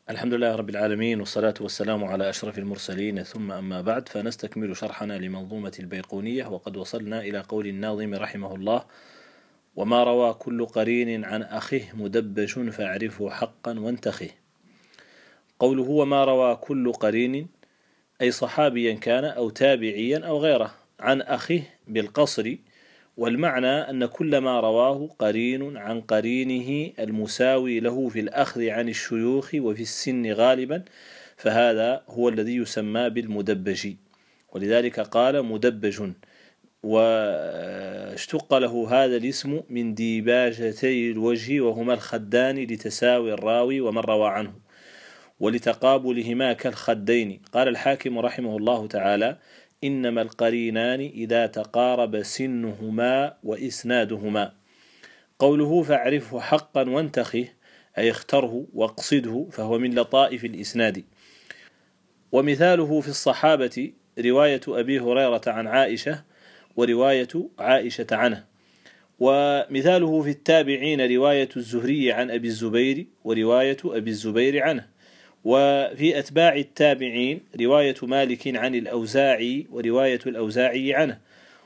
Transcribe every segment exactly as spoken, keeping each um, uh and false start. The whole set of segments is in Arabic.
الحمد لله رب العالمين، والصلاة والسلام على أشرف المرسلين، ثم أما بعد، فنستكمل شرحنا لمنظومة البيقونية، وقد وصلنا إلى قول الناظم رحمه الله: وما روى كل قرين عن أخيه مدبج فاعرفه حقا وانتخه. قوله وما روى كل قرين أي صحابيا كان أو تابعيا أو غيره عن أخيه بالقصر، والمعنى أن كل ما رواه قرين عن قرينه المساوي له في الأخذ عن الشيوخ وفي السن غالبا، فهذا هو الذي يسمى بالمدبج، ولذلك قال مدبج، واشتق له هذا الاسم من ديباجتي الوجه وهما الخدان لتساوي الراوي ومن روى عنه، ولتقابلهما كالخدين. قال الحاكم رحمه الله تعالى: إنما القرينان إذا تقارب سنهما وإسنادهما. قوله فاعرفه حقا وانتخه أي اختره واقصده، فهو من لطائف الإسناد. ومثاله في الصحابة رواية أبي هريرة عن عائشة ورواية عائشة عنه، ومثاله في التابعين رواية الزهري عن أبي الزبير ورواية أبي الزبير عنه، وفي أتباع التابعين رواية مالك عن الأوزاعي ورواية الأوزاعي عنه.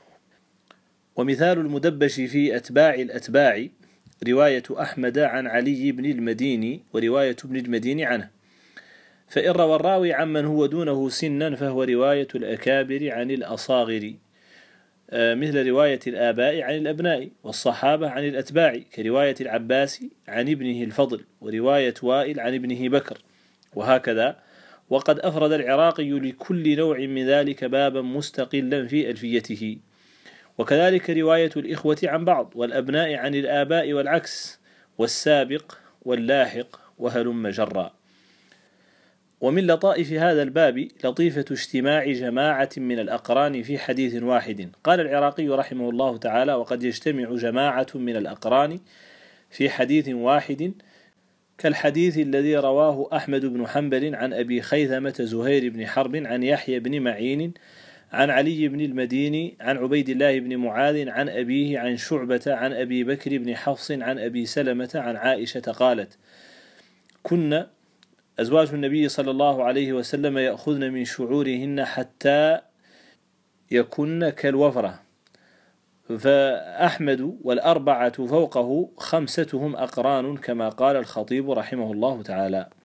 ومثال المدبج في أتباع الأتباع رواية أحمد عن علي بن المديني ورواية ابن المديني عنه. فإن روى الراوي عمن هو دونه سنا فهو رواية الأكابر عن الأصاغر، مثل رواية الآباء عن الأبناء، والصحابة عن الأتباع كرواية العباس عن ابنه الفضل ورواية وائل عن ابنه بكر، وهكذا. وقد أفرد العراقي لكل نوع من ذلك بابا مستقلا في ألفيته. وكذلك رواية الإخوة عن بعض، والأبناء عن الآباء والعكس، والسابق واللاحق وهلم جرا. ومن لطائف هذا الباب لطيفة اجتماع جماعة من الأقران في حديث واحد. قال العراقي رحمه الله تعالى: وقد يجتمع جماعة من الأقران في حديث واحد، كالحديث الذي رواه أحمد بن حنبل عن أبي خيثمة زهير بن حرب عن يحيى بن معين عن علي بن المديني عن عبيد الله بن معاذ عن أبيه عن شعبة عن أبي بكر بن حفص عن أبي سلمة عن عائشة قالت: كنا أزواج النبي صلى الله عليه وسلم يأخذن من شعورهن حتى يكن كالوفرة، فأحمد والأربعة فوقه خمستهم أقران، كما قال الخطيب رحمه الله تعالى.